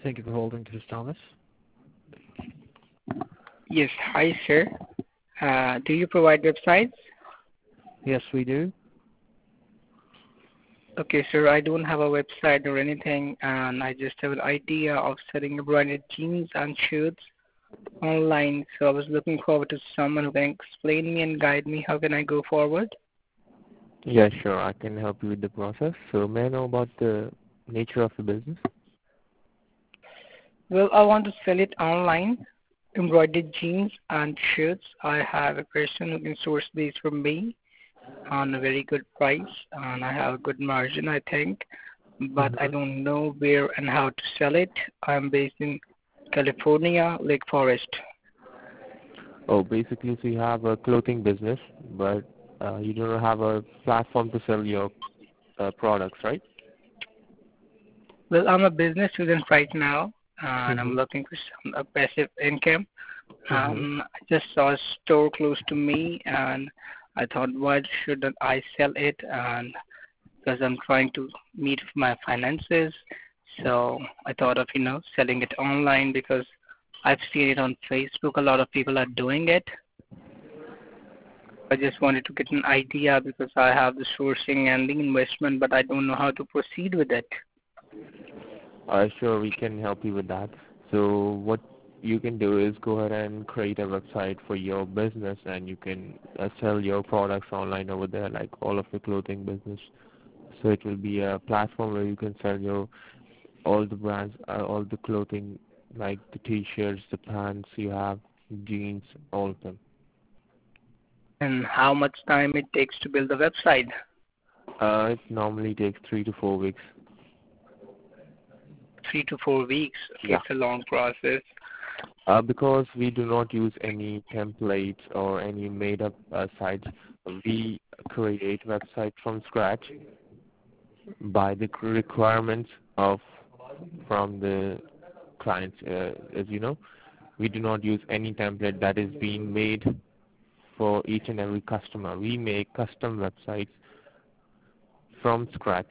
Thank you for holding. This is Thomas. Yes, hi sir. Do you provide websites? Yes, we do. Okay, sir, I don't have a website or anything, and I just have an idea of selling branded jeans and shirts online. So I was looking forward to someone who can explain me and guide me. How can I go forward? Yeah, sure. I can help you with the process. So may I know about the nature of the business? Well, I want to sell it online, embroidered jeans and shirts. I have a person who can source these from me on a very good price, and I have a good margin, I think. But I Mm-hmm. don't know where and how to sell it. I'm based in California, Lake Forest. Oh, basically, so you have a clothing business, but you don't have a platform to sell your products, right? Well, I'm a business student right now, and I'm Mm-hmm. looking for some a passive income. Mm-hmm. I just saw a store close to me, and I thought, why shouldn't I sell it? And because I'm trying to meet my finances, so I thought of selling it online because I've seen it on Facebook. A lot of people are doing it. I just wanted to get an idea because I have the sourcing and the investment, but I don't know how to proceed with it. Sure, we can help you with that. So what you can do is go ahead and create a website for your business, and you can sell your products online over there, like all of the clothing business. So it will be a platform where you can sell your all the brands, all the clothing, like the t-shirts, the pants you have, jeans, all of them. And how much time it takes to build a website? It normally takes 3 to 4 weeks. 3 to 4 weeks. Okay, Yeah. it's a long process. Because we do not use any templates or any made-up sites, we create website from scratch by the requirements of from the clients. As you know, we do not use any template that is being made for each and every customer. We make custom websites from scratch.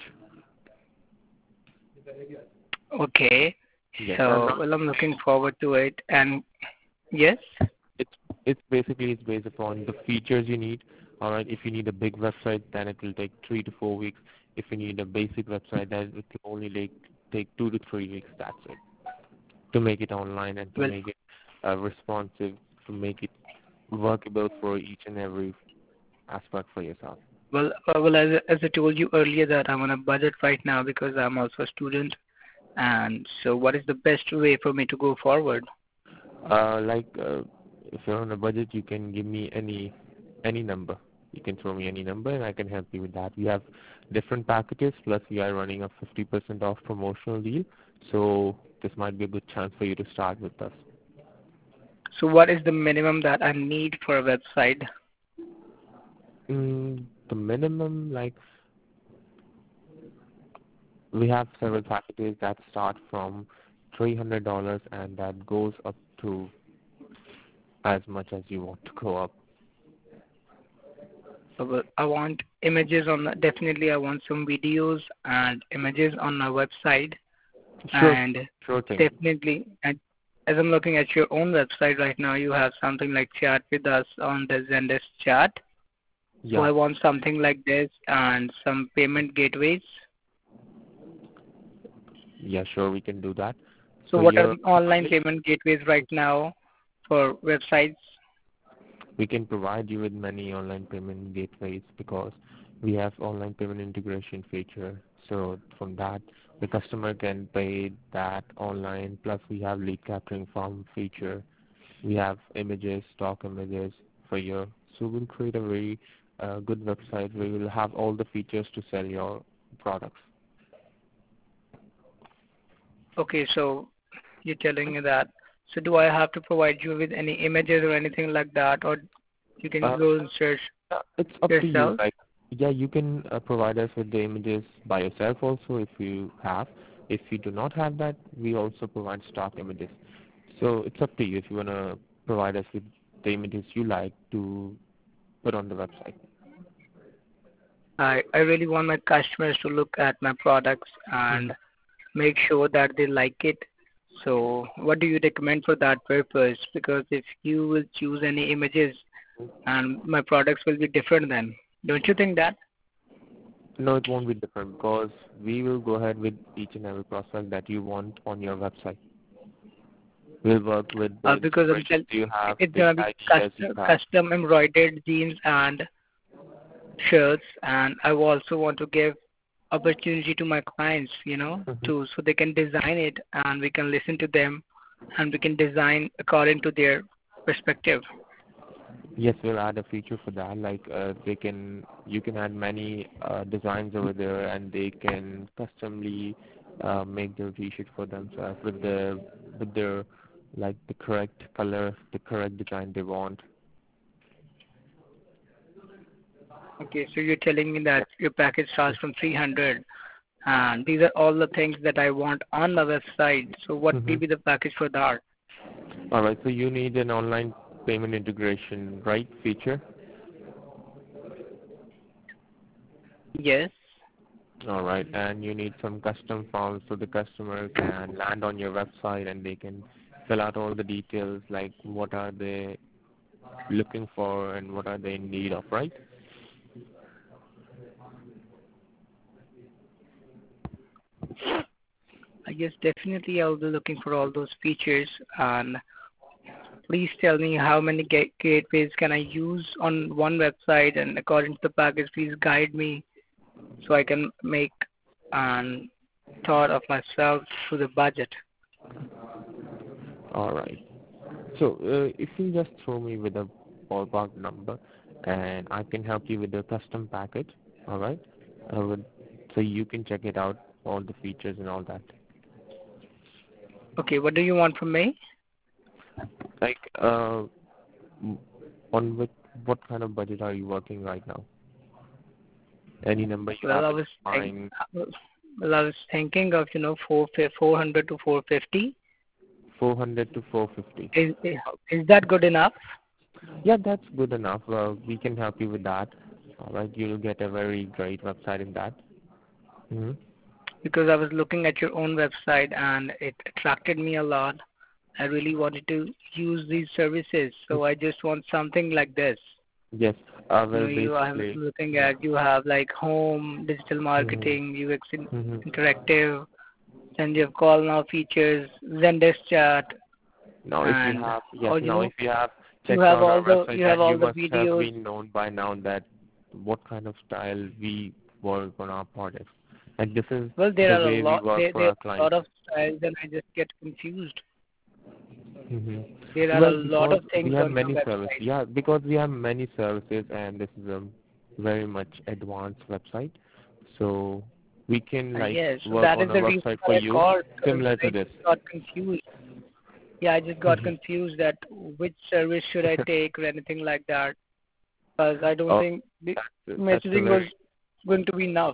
Okay, Yes, and so well, I'm looking forward to it. And yes, it's it's based upon the features you need. All right, if you need a big website, then it will take 3 to 4 weeks. If you need a basic website, then it will only take 2 to 3 weeks. That's it. To make it online and to well, make it responsive, to make it workable for each and every aspect for yourself. well, as I told you earlier that I'm on a budget right now because I'm also a student. And so, what is the best way for me to go forward? If you're on a budget, you can give me any number. You can throw me any number, and I can help you with that. We have different packages. Plus, we are running a 50% off promotional deal. So this might be a good chance for you to start with us. So, what is the minimum that I need for a website? The minimum, like we have several packages that start from $300 and that goes up to as much as you want to go up. Well, I want images on definitely I want some videos and images on my website, Sure, and sure thing. definitely, and as I'm looking at your own website right now, you have something like chat with us on the Zendesk chat. So Yeah, I want something like this and some payment gateways. yeah, sure, we can do that. So So what are your the online information, payment gateways right now for websites? we can provide you with many online payment gateways because we have online payment integration feature. So from that, the customer can pay that online. Plus, we have lead capturing form feature. We have images, stock images for your. So we'll create a very good website where you'll have all the features to sell your products. Okay, so you're telling me that. So do I have to provide you with any images or anything like that, or you can Uh, go and search it's up to you. yourself? Like, yeah, you can provide us with the images by yourself also if you have. If you do not have that, we also provide stock images. So it's up to you if you want to provide us with the images you like to put on the website. I really want my customers to look at my products Hmm. and make sure that they like it. So what do you recommend for that purpose? Because if you will choose any images and my products will be different then. Don't you think that? No, it won't be different because we will go ahead with each and every prospect that you want on your website. We'll work with the Because inspirations you have, it's the gonna be ideas you have. custom embroidered jeans and shirts, and I also want to give opportunity to my clients, to so they can design it and we can listen to them and we can design according to their perspective. Yes, we'll add a feature for that. Like you can add many designs over there, and they can customly make their T-shirt for themselves with their like the correct color, the correct design they want. Okay, so you're telling me that your package starts from 300 and these are all the things that I want on my website. So what will be the package for that? All right, so you need an online payment integration, right, feature? Yes. All right, and you need some custom forms so the customer can land on your website and they can fill out all the details like what are they looking for and what are they in need of, right? I guess definitely I'll be looking for all those features, and please tell me how many gateways can I use on one website, and according to the package please guide me so I can make an thought of myself through the budget. All right. So if you just throw me with a ballpark number, and I can help you with the custom package, all right? So you can check it out, all the features and all that. Okay, what do you want from me? Like, on what kind of budget are you working right now? Any number you Well, have I in was mind? I was thinking of 400 to 450. 400 to 450. Is that good enough? Yeah, that's good enough. We can help you with that. All right, you'll get a very great website in that. Mm-hmm. Because I was looking at your own website and it attracted me a lot. I really wanted to use these services, so I just want something like this. Yes, well, I was basically. looking at you have like home, digital marketing, UX interactive, then you have call now features, Zendesk chat, Now, if you and have, yes, all now if you have you checked have out all our the website, you have then all you the must have videos. been known by now that what kind of style we work on our products. Like this is Well, there the are a way we lot. work for There our are a lot clients. of styles, and I just get confused. hmm There are a Well, lot because of things we have on your many services. website. Yeah, because we have many services, and this is a very much advanced website. So we can like Yes, so work that on is a the reason website for why I you called, because similar I to this. just got confused. Yeah, I just got confused that which service should I take or anything like that. Because I don't Oh, think the that's a messaging was very going to be enough.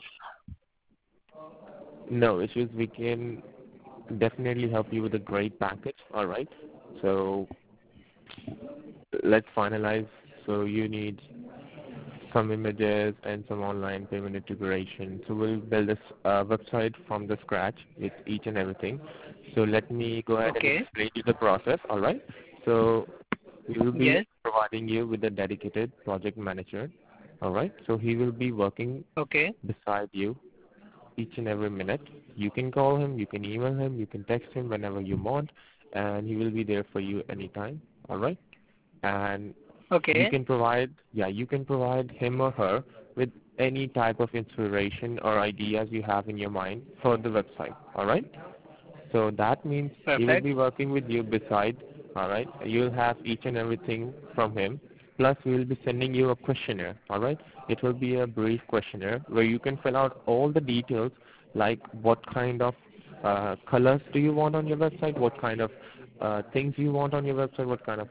no issues. We can definitely help you with a great package. All right. So let's finalize. So you need some images and some online payment integration. So we'll build this website from the scratch with each and everything. So let me go ahead and Okay. explain you the process. All right. So we will be Yes. providing you with a dedicated project manager. All right. So he will be working Okay. beside you each and every minute. You can call him, you can email him, you can text him whenever you want, and he will be there for you anytime. All right. And Okay. you can provide him or her with any type of inspiration or ideas you have in your mind for the website. All right. So that means he will Perfect. be working with you beside. All right. You'll have each and everything from him. Plus, we will be sending you a questionnaire. All right. It will be a brief questionnaire where you can fill out all the details, like what kind of colors do you want on your website, what kind of things you want on your website, what kind of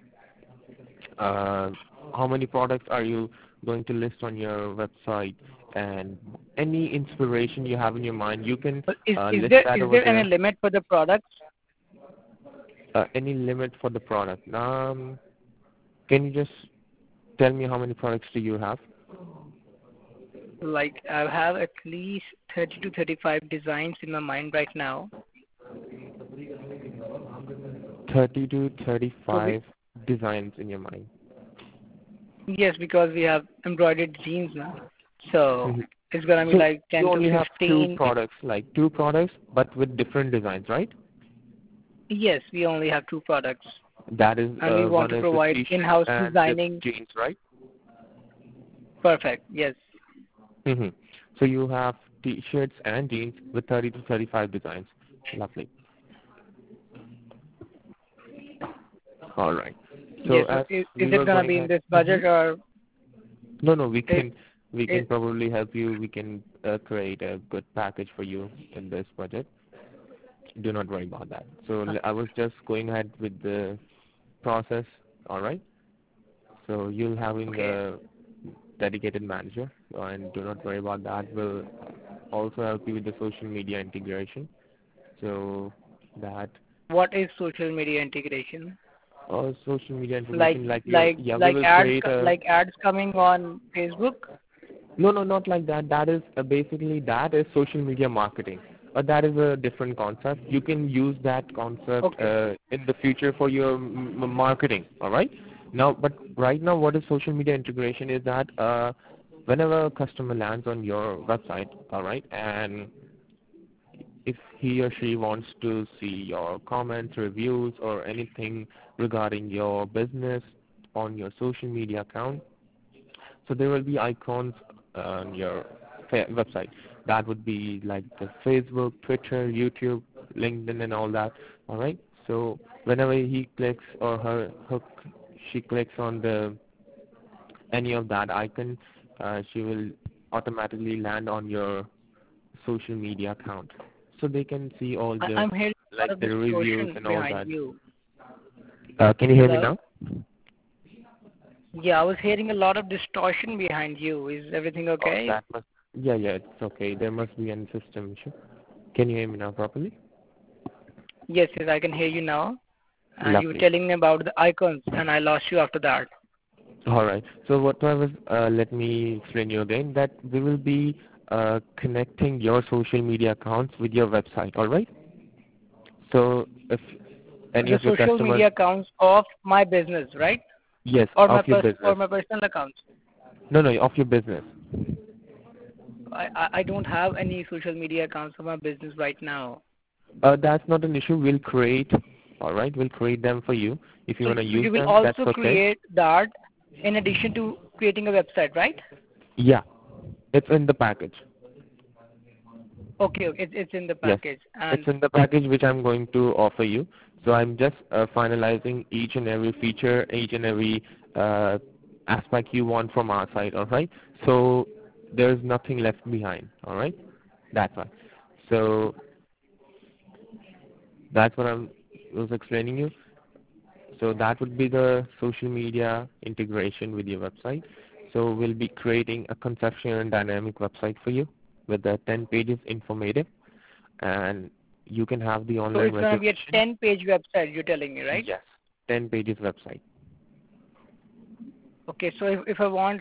how many products are you going to list on your website, and any inspiration you have in your mind, you can But list that is over there any there. limit for the products? Any limit for the product? Can you just tell me how many products do you have? Like I have at least 30 to 35 designs in my mind right now. 30 to So 35 designs in your mind. yes, because we have embroidered jeans now. So Mhm. it's gonna be So like you 10 to only have 15. two products, but with different designs, right? Yes, we only have two products, That is, and we want one to is the provide t-shirt in-house and the designing. jeans, right? Perfect. Yes. Hmm. So you have t-shirts and jeans with 30 to 35 designs. Lovely. All right. So Yes. So as is we it were gonna going be in ahead. this Hmm. budget or No, no, it, we can it probably help you. We can create a good package for you in this budget. Do not worry about that. So I was just going ahead with the process. All right. So you'll having okay? a dedicated manager, and do not worry about that. We'll also help you with the social media integration. So that What is social media integration? social media Like integration, like your, like yeah, we like will ads create a, like ads coming on Facebook? no, no, not like that. That is basically that is social media marketing. That is a different concept. You can use that concept Okay. in the future for your marketing. All right. Now, but right now, what is social media integration is that whenever a customer lands on your website, all right, and if he or she wants to see your comments, reviews, or anything regarding your business on your social media account, so there will be icons on your website. That would be like the Facebook, Twitter, YouTube, LinkedIn, and all that. All right. So whenever he clicks or she clicks on the any of that icon, she will automatically land on your social media account. So they can see all the I'm hearing a lot like of the reviews distortion and all behind that. you. Can you hear me Hello? now? Yeah, I was hearing a lot of distortion behind you. Is everything Oh, okay? that must. Yeah, yeah, it's okay. There must be a system issue. Can you hear me now properly? Yes, yes, I can hear you now. And you were Lovely. telling me about the icons, and I lost you after that. All right. So what I was, let me explain you again that we will be connecting your social media accounts with your website. All right. So if any The of your social customers, media accounts of my business, right? yes, Or of my your or business. my personal accounts. No, no, of your business. I don't have any social media accounts for my business right now. That's not an issue. We'll create. All right. We'll create them for you. If you So, want to so use you will them, that's also okay. create that in addition to creating a website, right? Yeah. It's in the package. Okay, okay, it's in the Yes, package. it's And in the package which I'm going to offer you. So I'm just finalizing each and every feature, each and every uh, aspect you want from our side, all right? So there's nothing left behind, all right? That's why. So that's what was explaining you. So that would be the social media integration with your website. So we'll be creating a conceptual and dynamic website for you with the 10 pages informative, and you can have the so online it's gonna be a reservation. 10-page website. You're telling me, right? Yes, 10 pages website. Okay, so if I want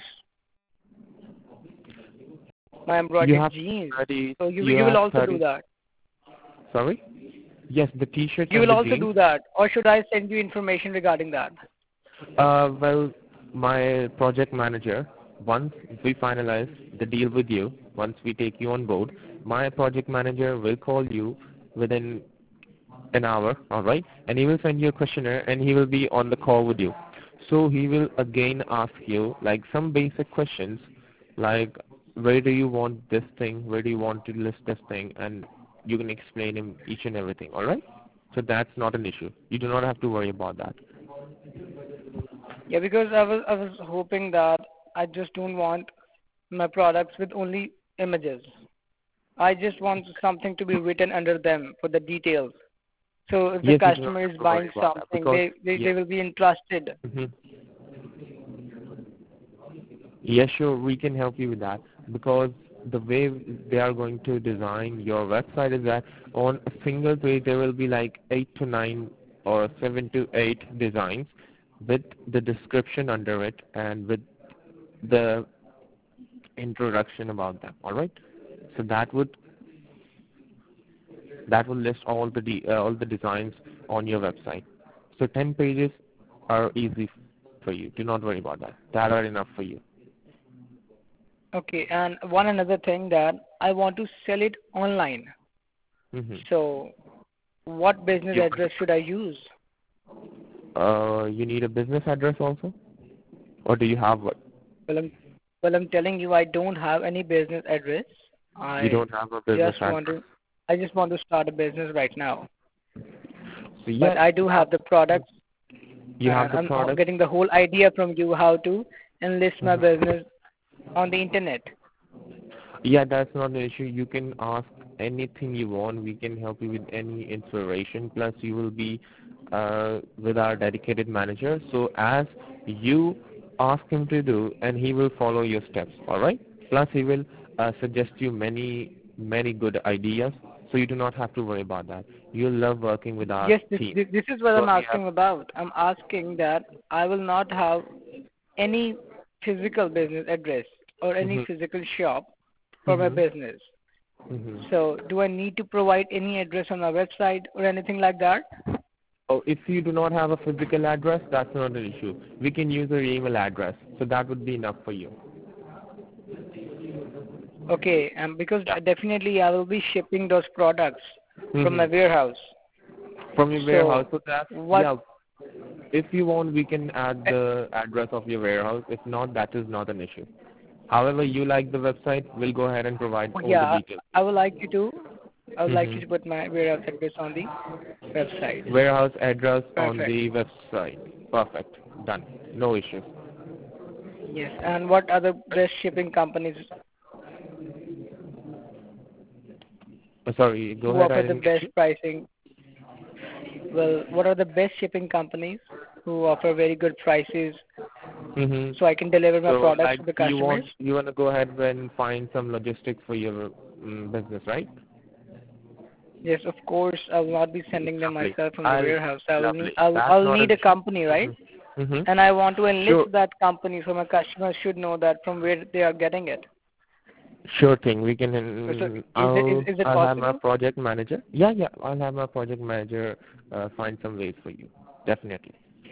my You embroidered have jeans, 30, so you you will have also do 30, that. sorry? Yes, the t-shirts You and will the also jeans. do that, or should I send you information regarding that? Well, my project manager, once we finalize the deal with you, once we take you on board, my project manager will call you within an hour, alright? And he will send you a questionnaire and he will be on the call with you. So he will again ask you like some basic questions like where do you want this thing, where do you want to list this thing, and you can explain him each and everything, alright? So that's not an issue. You do not have to worry about that. Yeah, because I was hoping that I just don't want my products with only images. I just want something to be written under them for the details. So if the Yes, you do not customer have is to worry buying about that something, because they yes, will be interested. hmm, yes, sure, we can help you with that because the way they are going to design your website is that on a single page there will be like 8 to 9 or 7 to 8 designs with the description under it and with the introduction about them. All right, so that would list all the designs on your website. So 10 pages are easy for you. Do not worry about that. That are enough for you. Okay, and one another thing that I want to sell it online. Mm-hmm. So what business address should I use? You need a business address also? Or do you have one? Well, I'm telling you, I don't have any business address. You I don't have a business just address. want to, I just want to start a business right now. So yeah, But I do have the products, you have and the I'm product. getting the whole idea from you how to enlist my Mhm. business on the internet. Yeah, that's not an issue. You can ask anything you want. We can help you with any inspiration. Plus, you will be with our dedicated manager. So as you ask him to do, and he will follow your steps. All right. Plus, he will suggest you many good ideas. So you do not have to worry about that. You'll love working with our Yes, team. this is what I'm So we have. asking about. I'm asking that I will not have any physical business address or any Mhm. physical shop for my Mhm. business. Mhm. So do I need to provide any address on my website or anything like that? Oh, if you do not have a physical address, that's not an issue. We can use your email address, so that would be enough for you. Okay, because Yeah. definitely I will be shipping those products from my Mm-hmm. warehouse. From your warehouse, So so that's, what? yeah. If you want, we can add the address of your warehouse. If not, that is not an issue. However you like the website, we'll go ahead and provide all the Yeah, details. I would like you to. I would like you to Mm-hmm. put my warehouse address on the website. Warehouse address on Perfect. the website. Perfect. Done. No issues. Yes. And what are the best shipping companies Sorry, go who ahead. offer I the didn't get best you. pricing? Well, what are the best shipping companies who offer very good prices Mm-hmm. so I can deliver my So, products like, to the customers? you want to go ahead and find some logistics for your business, right? Yes, of course. I will not be sending them Lovely. myself from the warehouse. I will need. Lovely. That's I'll not need an a issue. company, right? Mm-hmm. And I want to enlist Sure. that company so my customers should know that from where they are getting it. Sure thing. We can. So is it is it I'll have my possible? project manager. Yeah, yeah. I'll have my project manager find some ways for you. Definitely.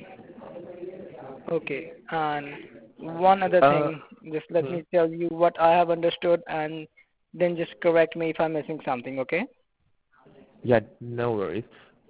Okay. And one other Uh. thing, just let hmm. me tell you what I have understood, and then just correct me if I'm missing something. Okay? Yeah. No worries.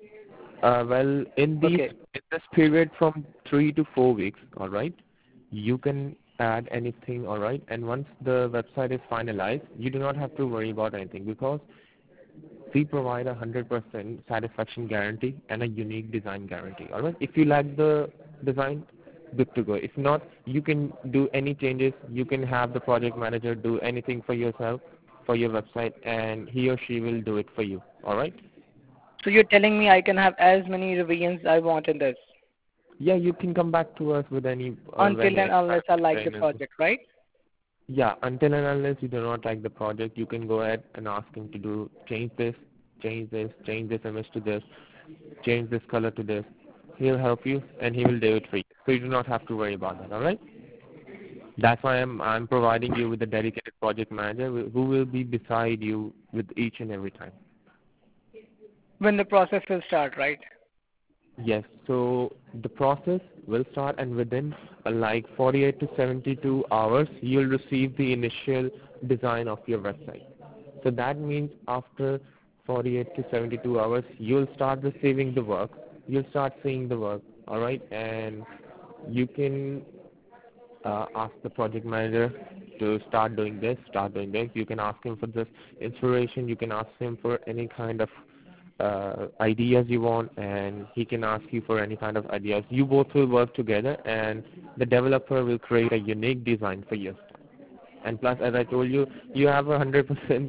Well, Okay. in this period from 3 to 4 weeks, all right, you can add anything, all right. And once the website is finalized, you do not have to worry about anything because we provide 100% satisfaction guarantee and a unique design guarantee. All right. If you like the design, good to go. If not, you can do any changes. You can have the project manager do anything for yourself, for your website, and he or she will do it for you. All right. So you're telling me I can have as many revisions I want in this Yeah, you can come back to us with any until and unless I like the questions. project, right? Yeah, until and unless you do not like the project, you can go ahead and ask him to do change this, change this image to this, change this color to this. He'll help you and he will do it for you. So you do not have to worry about that. All right. That's why I'm providing you with a dedicated project manager who will be beside you with each and every time. When the process will start, right? Yes. So the process will start, and within like 48 to 72 hours, you'll receive the initial design of your website. So that means after 48 to 72 hours, you'll start receiving the work. You'll start seeing the work. All right, and you can ask the project manager to start doing this, start doing this. You can ask him for this inspiration. You can ask him for any kind of ideas you want, and he can ask you for any kind of ideas. You both will work together, and the developer will create a unique design for you. And plus, as I told you, you have a 100%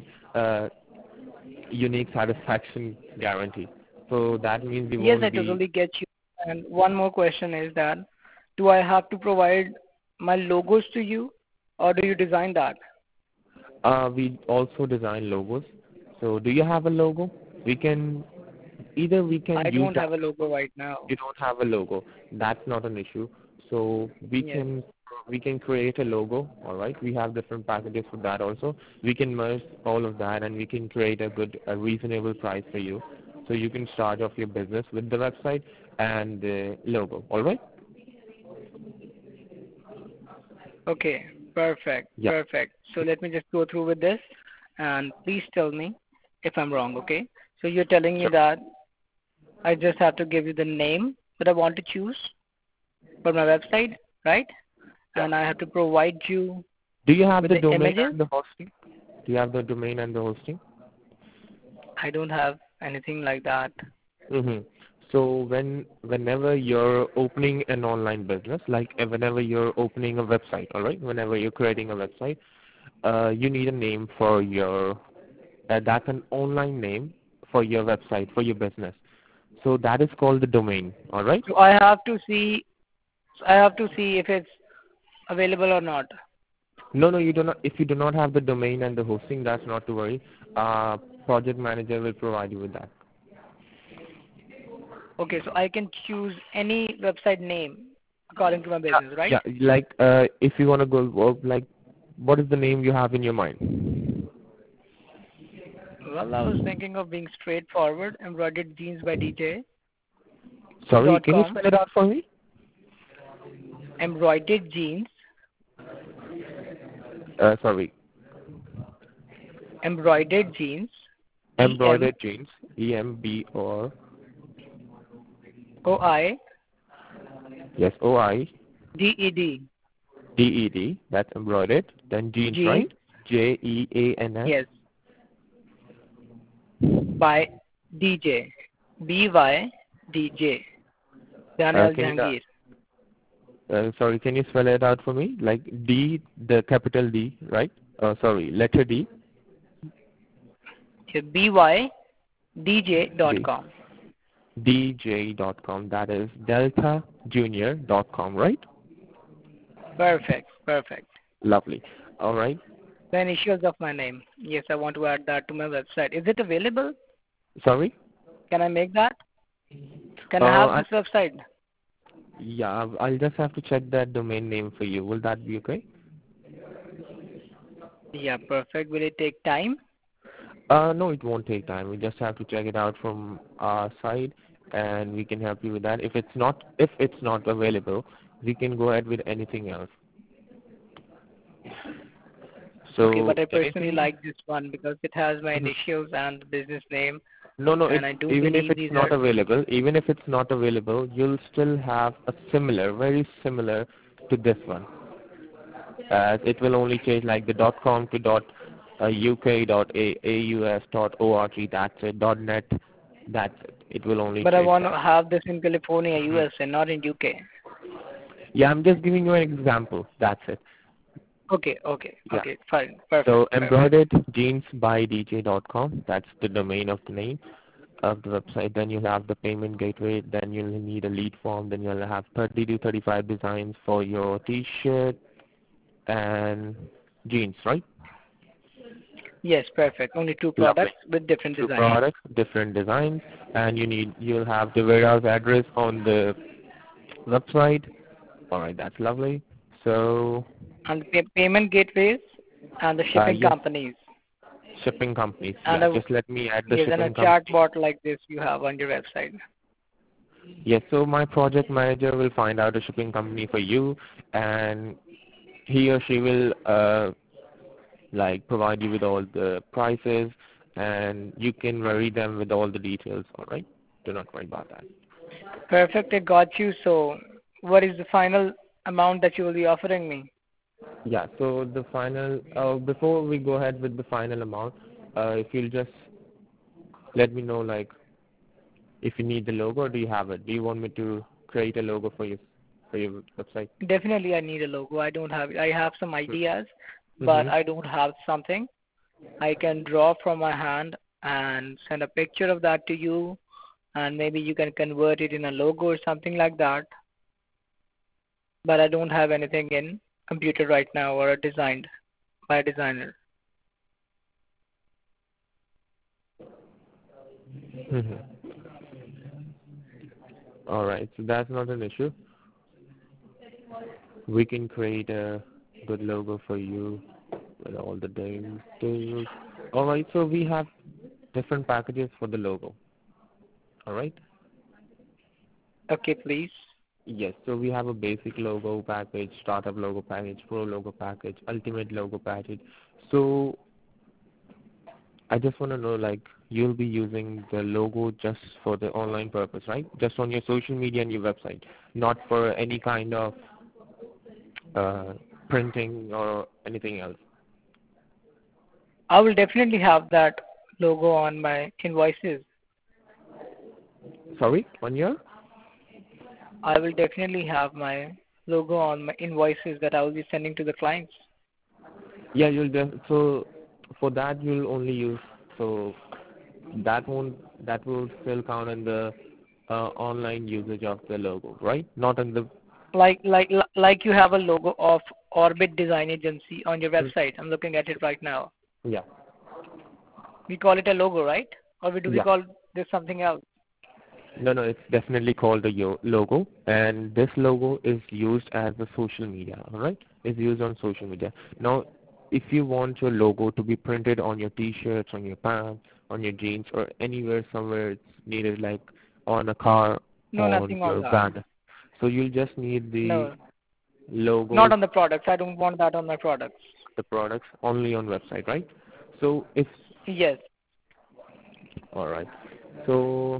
unique satisfaction guarantee. So that means you Yes, I won't be. totally get you. And one more question is that do I have to provide my logos to you or do you design that? We also design logos. So do you have a logo? Either we can I use don't that have a logo. logo right now. You don't have a logo. That's not an issue. So Yes. we can create a logo. All right. We have different packages for that also. We can merge all of that and we can create a reasonable price for you. So you can start off your business with the website and the logo. All right? Okay, perfect, Yeah. perfect. So let me just go through with this, and please tell me if I'm wrong, okay? So you're telling me Sure. that I just have to give you the name that I want to choose for my website, right? And I have to provide you Do you have with the the domain images. and the hosting? Do you have the domain and the hosting? I don't have anything like that. Mm-hmm. So whenever you're opening an online business, like whenever you're opening a website, all right, whenever you're creating a website, you need a name for your, that's an online name for your website, for your business. So that is called the domain, all right? So I have to see if it's available or not. No, you do not. If you do not have the domain and the hosting, that's not to worry. Project manager will provide you with that. Okay, so I can choose any website name according to my business, right? Yeah, like if you want to go, like, what is the name you have in your mind? Well, I was thinking of being straightforward, embroidered jeans by DJ Sorry, dot can you com. spell it out for me? Embroidered jeans, Sorry, embroidered jeans, E M embroidered jeans, EMBOR, O I yes, D E D. OIDED, that's embroidered, then jeans, Jeans, right? JEANS, yes, by DJ, BY DJ, Daniel can you, Jahangir. sorry, can you spell it out for me? Like D, the capital D, right? Sorry, letter D, BY DJ dot D, com. DJ.com, that is deltajunior.com, right? Perfect, perfect. Lovely. All right. The initials of my name. Yes, I want to add that to my website. Is it available? Sorry? Can I make that? Can I have I, this website? yeah, I'll just have to check that domain name for you. Will that be okay? Yeah, perfect. Will it take time? No, it won't take time. We just have to check it out from our side, and we can help you with that. If it's not available, we can go ahead with anything else. Okay, So but I personally anything? like this one because it has my Mhm. initials and the business name, No, and it's I do even if believe it's these not are. available, you'll still have a similar, very similar to this one. As it will only change like the .com to .uk, .aus, .org, that's it, .net, that's it. It will only But I change want to that. have this in California, Mhm. USA, not in UK. Yeah, I'm just giving you an example, that's it. Okay, okay, Yeah. okay, fine, perfect, So perfect. embroidered jeans by dj.com, that's the domain of the name of the website. Then you'll have the payment gateway, then you'll need a lead form, then you'll have 30 to 35 designs for your t-shirt and jeans, right? Yes, perfect. Only two Lovely. products with different Two designs. products, different designs, and you'll have the warehouse address on the website. All right, that's lovely. So, And the payment gateways and the shipping yes, companies. shipping companies. And Yeah, a, just let me add the yes, and a shipping chat company. bot like this you have on your website. Yes, so my project manager will find out a shipping company for you, and he or she will like provide you with all the prices, and you can vary them with all the details. All right, do not worry about that. Perfect, I got you. So, what is the final amount that you will be offering me? Yeah, so the final, before we go ahead with the final amount, if you'll just let me know, like, if you need the logo, or do you have it? Do you want me to create a logo for your website? Definitely, I need a logo. I don't have. I have some ideas, but Mm-hmm. I don't have something. I can draw from my hand and send a picture of that to you, and maybe you can convert it in a logo or something like that. But I don't have anything in computer right now or designed by a designer. Mm-hmm. All right, so that's not an issue. We can create a good logo for you with all the details. All right, so we have different packages for the logo. All right. Okay, please. Yes, so we have a basic logo package, startup logo package, pro logo package, ultimate logo package. So I just want to know, like, you'll be using the logo just for the online purpose, right? Just on your social media and your website, not for any kind of uh, printing or anything else. I will definitely have that logo on my invoices. Sorry, on your? I will definitely have my logo on my invoices that I will be sending to the clients. Yeah, so for that you'll only use, so that will still count in the online usage of the logo, right? Not in the. Like you have a logo of Orbit Design Agency on your website. I'm looking at it right now. Yeah, We call it a logo, right? Or do we yeah. call this something else? No, it's definitely called a logo, and this logo is used as a social media, all right? It's used on social media. Now, if you want your logo to be printed on your T-shirts, on your pants, on your jeans, or anywhere somewhere it's needed, like on a car, No, on nothing on your that. banner, so you'll just need the No, not logos, on the products. I don't want that on my products. the products only on website, right? So if Yes, all right, so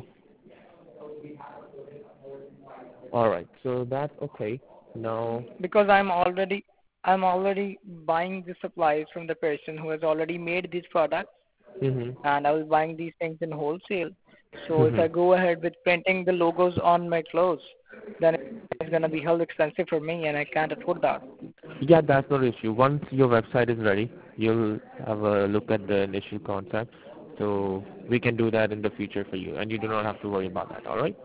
all right, so that's okay. Now. because I'm already buying the supplies from the person who has already made these products, Mhm. and I was buying these things in wholesale. So if I Mhm. go ahead with printing the logos on my clothes, then it's gonna be hell expensive for me, and I can't afford that. Yeah, that's not an issue. Once your website is ready, you'll have a look at the initial concept. So we can do that in the future for you, and you do not have to worry about that. All right?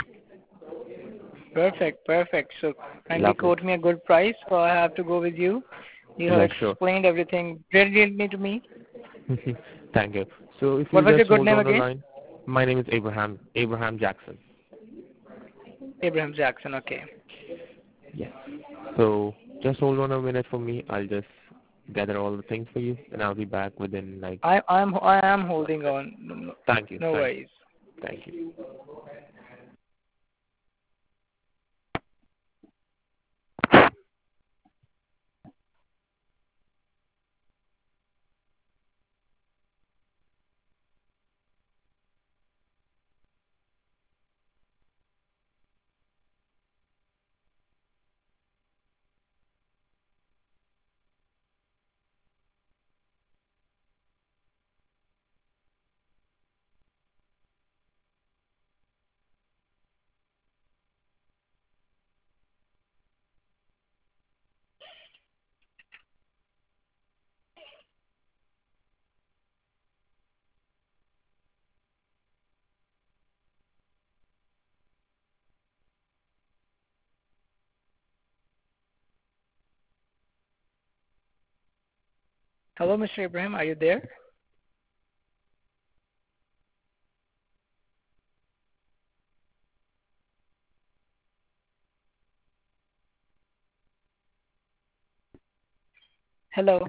Perfect, perfect. So kindly Lovely. quote me a good price, or I have to go with you. You have Yeah, sure. explained everything brilliantly to me. Thank you. So if you What was your just good hold name on the again? line, my name is Abraham Jackson. Abraham Jackson. Okay. Yes. So just hold on a minute for me. I'll just gather all the things for you, and I'll be back within like. I am holding on. No, no Thank you. no Thank you. worries. Thank you. Hello, Mr. Abraham. Are you there? Hello.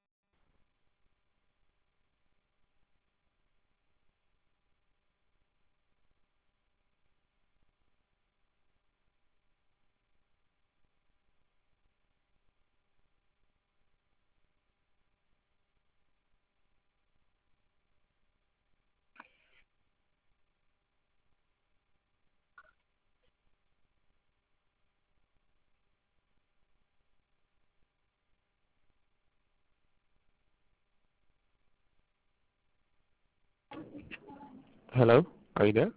Hello. Are you there?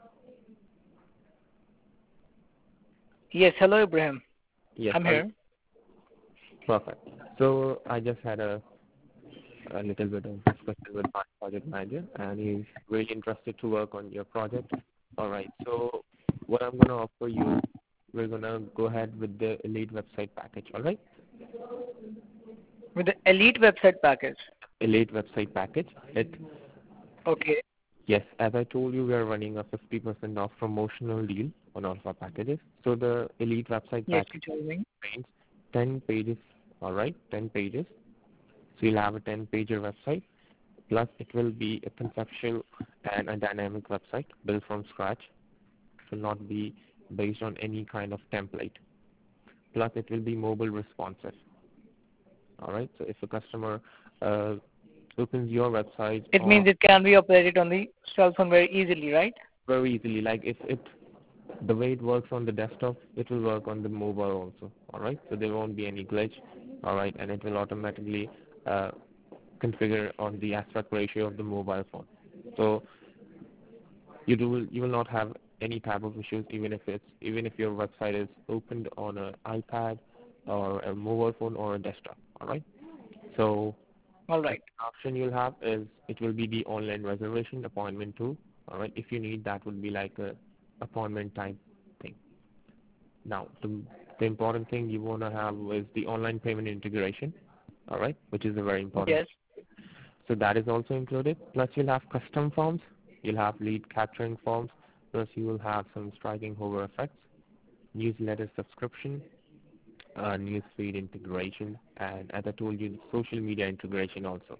Yes. Hello, Abraham. Yes. I'm here. Perfect. So I just had a little bit of discussion with my project manager, and he's really interested to work on your project. All right. So what I'm going to offer you, we're going to go ahead with the Elite website package. All right? With the Elite website package. Elite website package. Okay. Yes, as I told you, we are running a 50% off promotional deal on all of our packages. So the Elite website Yes, package you told me. contains 10 pages. All right, 10 pages. So you'll have a 10-pager website. Plus, it will be a conceptual and a dynamic website built from scratch. It will not be based on any kind of template. Plus, it will be mobile responsive. All right. So if a customer opens your website, It means it can be operated on the cell phone very easily, right? very easily, like if the way it works on the desktop, it will work on the mobile also. All right. So there won't be any glitch. All right, and it will automatically configure on the aspect ratio of the mobile phone. So you will not have any type of issues, even if your website is opened on an iPad or a mobile phone or a desktop. All right. So All right. the option you'll have is it will be the online reservation appointment tool. All right. If you need, that would be like a appointment type thing. Now the important thing you want to have is the online payment integration. All right, which is a very important. Yes. So that is also included. Plus you'll have custom forms. You'll have lead capturing forms. Plus you will have some striking hover effects, newsletter subscription, newsfeed integration, and as I told you, social media integration also.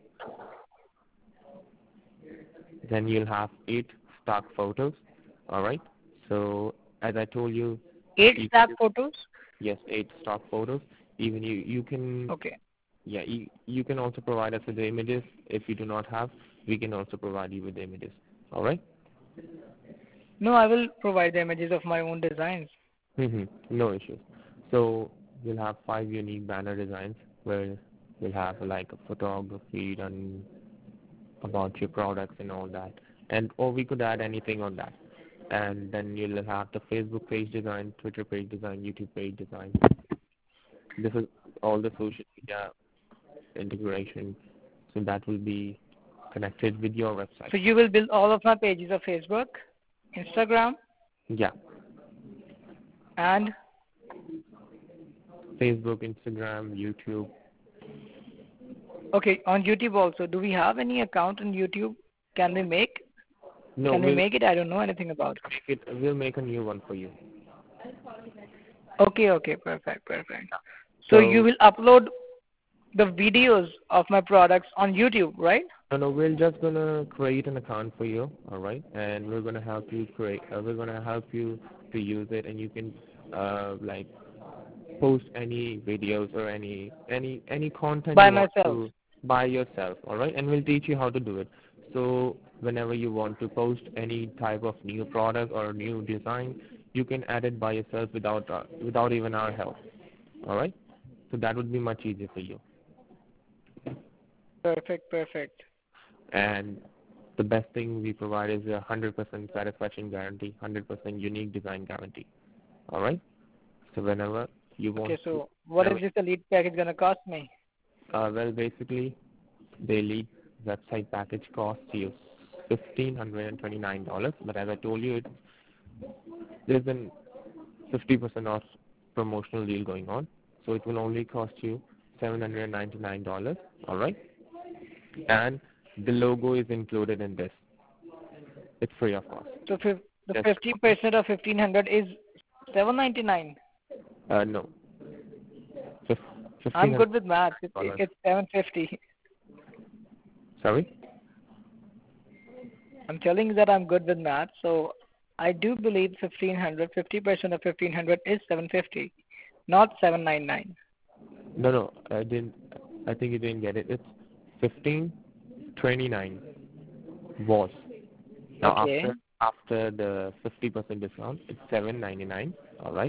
Then you'll have 8 stock photos. All right. So as I told you, 8 stock photos? Yes, 8 stock photos. Even you can. Okay. Yeah, you can also provide us with the images. If you do not have, we can also provide you with the images. All right? No, I will provide the images of my own designs. No issues. So you'll have 5 unique banner designs where you'll have like a photography done about your products and all that. Or we could add anything on that. And then you'll have the Facebook page design, Twitter page design, YouTube page design. This is all the social media integration, so that will be connected with your website. So you will build all of my pages of Facebook, Instagram, Yeah, and Facebook, Instagram, YouTube. okay, on YouTube also. Do we have any account on YouTube? Can we make? No, Can we make it? I don't know anything about it. We'll make a new one for you. Okay, perfect. So you will upload the videos of my products on YouTube, right? No, we're just gonna create an account for you, all right? And we're gonna help you create. We're gonna help you to use it, and you can like post any videos or any content By you want myself. to by yourself, all right? And we'll teach you how to do it. So whenever you want to post any type of new product or new design, you can add it by yourself without even our help, all right? So that would be much easier for you. Perfect. And the best thing we provide is a 100% satisfaction guarantee, 100% unique design guarantee. All right? So whenever you want. Okay, so what is this elite package going to cost me? Well, basically, the elite website package costs you $1,529. But as I told you, there's been 50% off promotional deal going on. So it will only cost you $799. All right? And the logo is included in this. It's free of cost. So the 50% of 1,500 is $799. No. I'm good with math. It's $750. Sorry? I'm telling you that I'm good with math. So I do believe 1,500. 50% of 1,500 is $750, not $799. No. I didn't. I think you didn't get it. It's $1,529 was. Now Okay. after the 50% discount, it's $799. All right.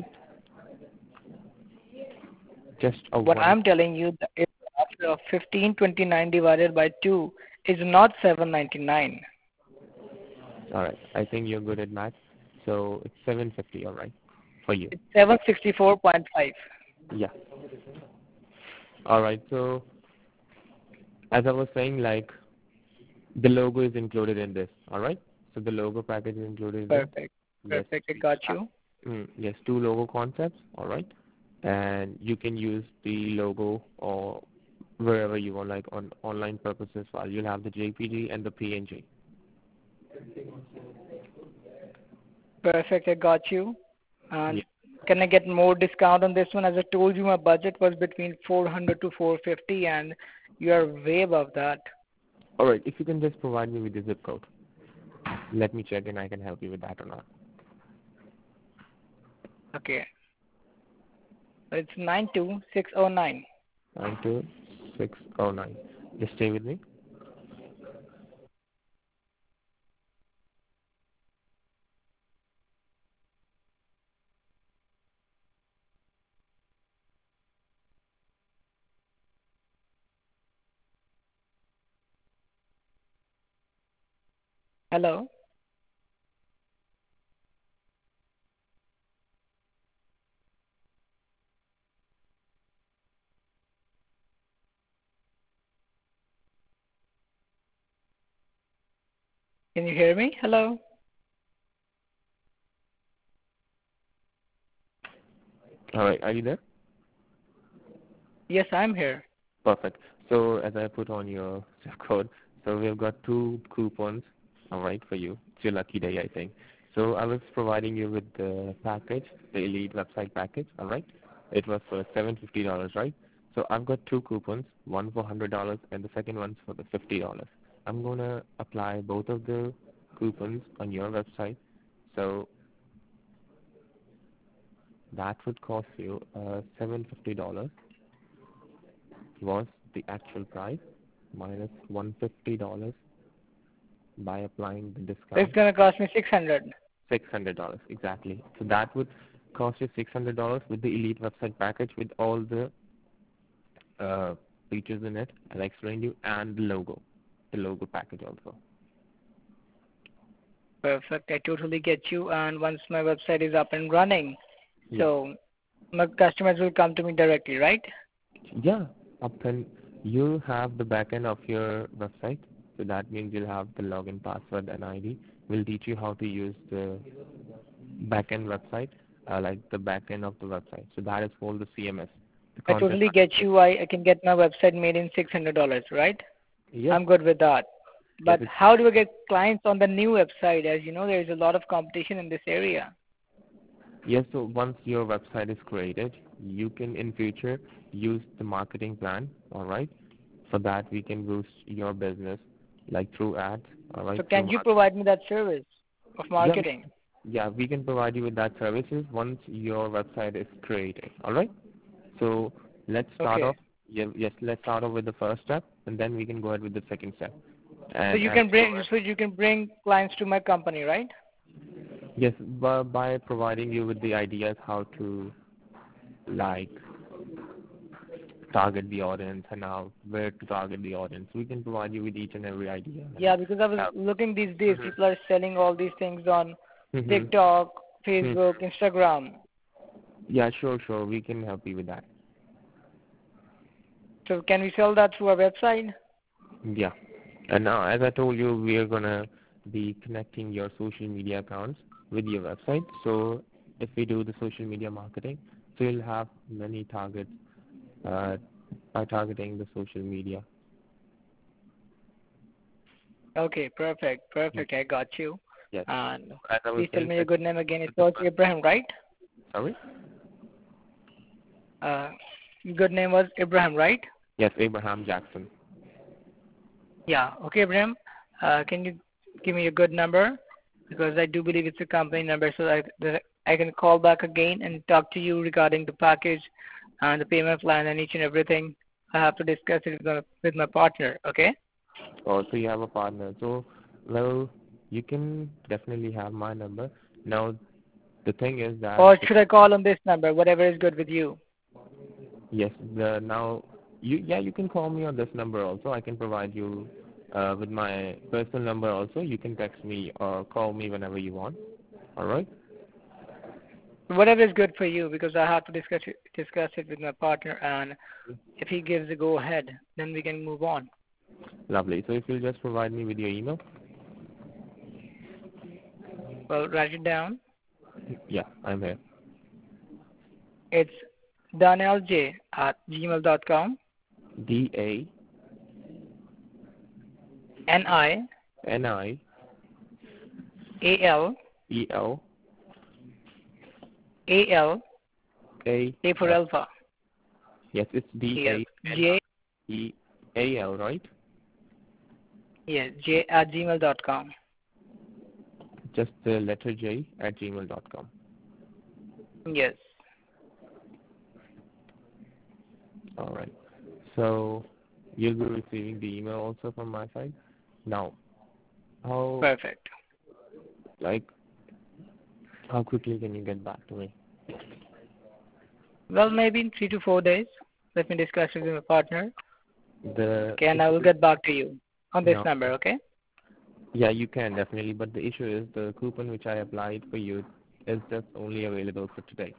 Just what I'm telling you is after 1,529 divided by 2 is not 799. All right. I think you're good at math. So it's $750. All right, for you. It's 764.5. Yeah. All right. So as I was saying, like the logo is included in this. All right. So the logo package is included in Perfect. Yes. I got you. Yes, 2 logo concepts. All right. And you can use the logo or wherever you want, like on online purposes. While you'll have the JPG and the PNG. Perfect. I got you. And Yeah. can I get more discount on this one? As I told you, my budget was between 400 to 450, and you are way above that. All right, if you can just provide me with the zip code. Let me check and I can help you with that or not. Okay. It's 92609. 92609. Just stay with me. Hello? Can you hear me? Hello? All right, are you there? Yes, I'm here. Perfect. So as I put on your zip code, so we've got 2 coupons, all right, for you. It's your lucky day, I think. So I was providing you with the package, the Elite website package, all right? It was for $750, right? So I've got 2 coupons, one for $100 and the second one's for the $50. I'm going to apply both of the coupons on your website. So that would cost you $750 was the actual price minus $150 by applying the discount. It's going to cost me 600. $600, exactly. So that would cost you $600 with the Elite website package with all the features in it, as I explained you, and the logo package also. Perfect. I totally get you. And once my website is up and running, Yeah. so my customers will come to me directly, right? Yeah, you have the backend of your website, so that means you'll have the login password and ID. We'll teach you how to use the backend website, like the backend of the website. So that is called the CMS. The I totally get you. I can get my website made in $600, right? Yes. I'm good with that. But Yes, how do I get clients on the new website? As you know, there is a lot of competition in this area. Yes, so once your website is created, you can in future use the marketing plan, all right? For that, we can boost your business, like through ads, all right? So can you provide me that service of marketing? Yeah, we can provide you with that services once your website is created, all right? So let's start Okay. off. Yes, let's start off with the first step, and then we can go ahead with the second step. So you can bring clients to my company, right? Yes, by providing you with the ideas how to like target the audience and how where to target the audience. We can provide you with each and every idea. Yeah, because I was looking these days, people are selling all these things on Mhm. TikTok, Facebook, Instagram. Yeah, sure. We can help you with that. So can we sell that through our website? Yeah. And now, as I told you, we are gonna be connecting your social media accounts with your website. So if we do the social media marketing, so you'll have many targets by targeting the social media. Okay, perfect. I got you. Yes. And As I was please tell saying, me your good name again. It was Ibrahim, right? sorry? Good name was Ibrahim, right? Yes, Abraham Jackson. Yeah. Okay, Ibrahim. Can you give me a good number? Because I do believe it's a company number, so that I can call back again and talk to you regarding the package and the payment plan and each and everything. I have to discuss it with my partner. Okay? Oh, so you have a partner. So, well, you can definitely have my number. Now, the thing is that... Or should I call on this number? Whatever is good with you. Yes, you can call me on this number also. I can provide you with my personal number also. You can text me or call me whenever you want. All right? Whatever is good for you, because I have to discuss it with my partner, and if he gives the go ahead, then we can move on. Lovely. So if you'll just provide me with your email. Well, write it down. Yeah, I'm here. It's danelj@gmail.com. DANI NIAL EL AL A A for alpha. Yes, it's J DANIEAL, right? Yes, j@gmail.com. Just the letter J at gmail.com. Yes. All right. So you'll be receiving the email also from my side. Now, how Perfect. how quickly can you get back to me? Well, maybe in 3 to 4 days. Let me discuss it with my partner. The Okay, and I will get back to you on this no, number, okay? yeah, you can definitely, but the issue is the coupon which I applied for you is just only available for today.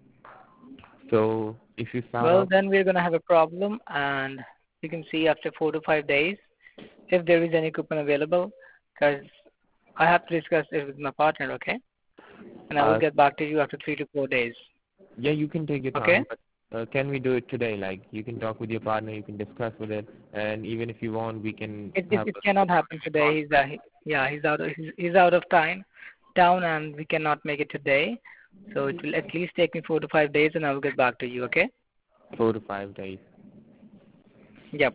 So if you start Well, off, then we're going to have a problem, and you can see after 4 to 5 days if there is any coupon available, because I have to discuss it with my partner, okay? And I will get back to you after 3 to 4 days, yeah, you can take your okay? time, but can we do it today? Like you can talk with your partner, you can discuss with it, and even if you want, we can have It cannot happen today. He's out of town, and we cannot make it today. So it will at least take me 4 to 5 days, and I will get back to you, okay? 4 to 5 days. Yep.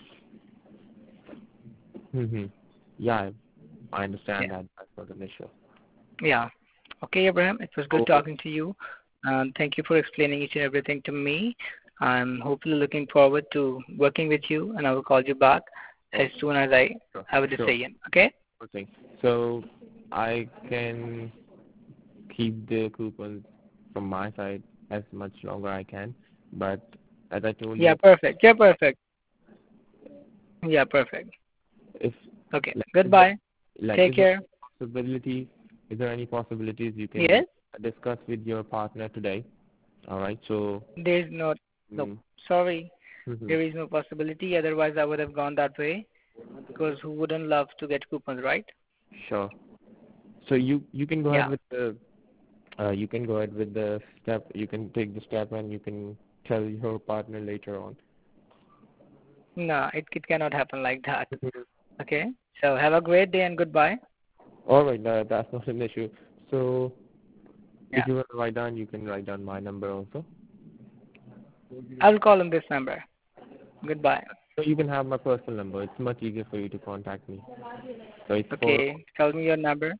Mm-hmm. Yeah, I understand Yeah. that. That's not an issue. Yeah. Okay, Abraham. It was good So, talking to you. Thank you for explaining each and everything to me. I'm hopefully looking forward to working with you, and I will call you back as soon as I have a decision. Okay? okay. So I can keep the coupons from my side as much longer I can, but as I told Yeah, you, perfect. Yeah, perfect. Yeah, perfect. if Okay. like, Goodbye. Take is there care. possibility? Is there any possibilities you can Yes? discuss with your partner today? All right. So. There is no. No. Mm, Sorry. mhm. There is no possibility. Otherwise, I would have gone that way. Because who wouldn't love to get coupons, right? Sure. So you can go ahead Yeah. with the you can go ahead with the step. You can take the step and you can tell your partner later on. No, it cannot happen like that. Mhm. Okay? So have a great day and goodbye. All right, that's not an issue. So Yeah. if you want to write down, you can write down my number also. I'll call on this number. Goodbye. So you can have my personal number. It's much easier for you to contact me. So it's Okay. Tell me your number.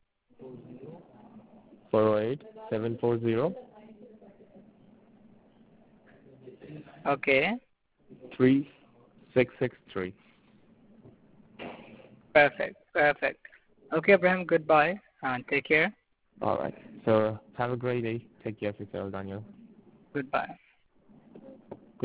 408 740 Okay. 3663. Perfect. Perfect. Okay, Abraham. Goodbye and take care. All right. So have a great day. Take care of yourself, Daniel. Goodbye.